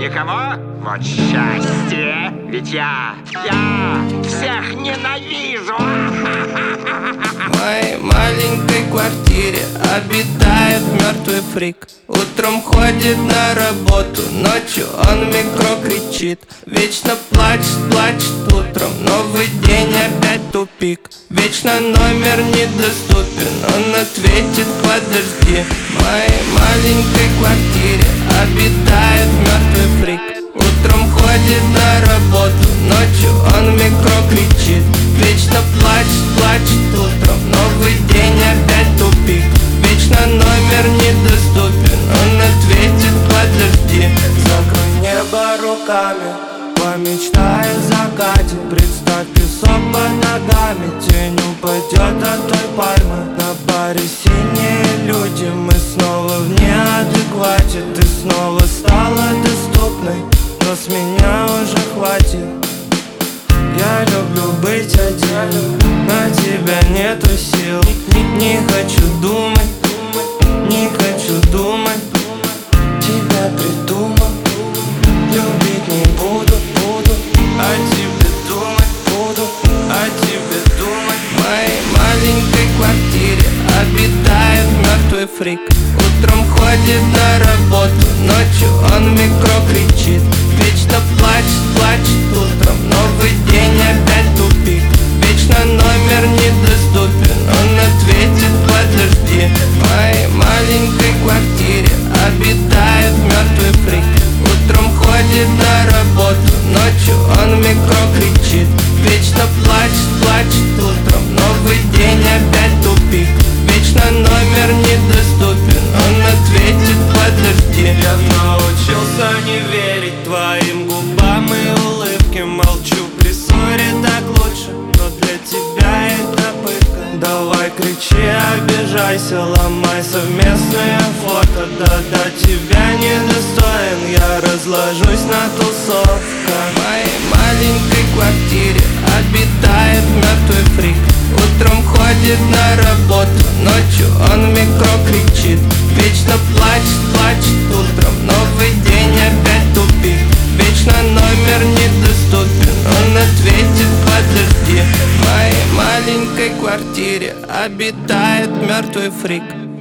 никого? Вот счастье! Ведь я всех ненавижу! В моей маленькой квартире обитает мертвый фрик. Утром ходит на работу, ночью он в микро кричит. Вечно плачет утром, новый день опять тупик. Вечно номер недоступен, он ответит подожди. В моей маленькой квартире обитает мертвый фрик. Утром ходит на работу, ночью он в микро кричит. Вечно плачет утром, новый день опять тупик. Вечно номер недоступен, он ответит подожди. Закрой небо руками, помечтай о закате. Представь песок под ногами, тень упадет от той пальмы. На баре синие люди, мы снова в неадеквате. Ты снова стала доступной, но с меня уже хватит. Я люблю быть один, на тебя нету сил. Не хочу думать, не хочу думать. Тебя придумал, любить не буду, о тебе думать буду, о тебе думать. В моей маленькой квартире обитает мертвый фрик. Утром ходит на работу, ночью он в микро кричит. Вечно плачет утром, новый день опять тупик. Вечно номер недоступен, он ответит подожди. В моей маленькой квартире обитает мертвый фрик. Утром ходит на работу, ночью он в микро кричит. Вечно плачет утром, новый день опять тупик. Вечно номер недоступен, он ответит подожди. Я научился не верить твоим губам и улыбке. Молчу при ссоре, так лучше, но для тебя это пытка. Давай кричи, обижайся, ломай совместное фото. Да до тебя недостоин, я разложусь на тусовках. В моей маленькой квартире обитает мертвый фрик. Утром ходит на работу, ночью он в микро кричит. Вечно плачет утром, новый день опять тупик. Вечно номер недоступен, он ответит подожди. В моей маленькой квартире обитает мертвый фрик.